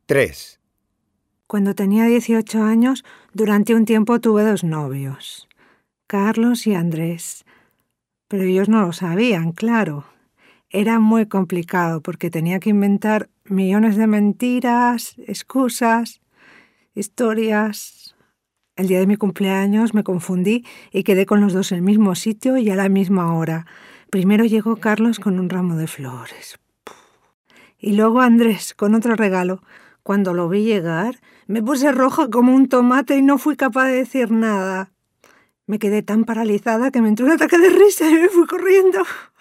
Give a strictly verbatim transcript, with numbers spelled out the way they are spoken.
Tres. Cuando tenía dieciocho años, durante un tiempo tuve dos novios, Carlos y Andrés. Pero ellos no lo sabían, claro. Era muy complicado porque tenía que inventar millones de mentiras, excusas, historias. El día de mi cumpleaños me confundí y quedé con los dos en el mismo sitio y a la misma hora. Primero llegó Carlos con un ramo de flores. Y luego Andrés con otro regalo. Cuando lo vi llegar, me puse roja como un tomate y no fui capaz de decir nada. Me quedé tan paralizada que me entró un ataque de risa y me fui corriendo.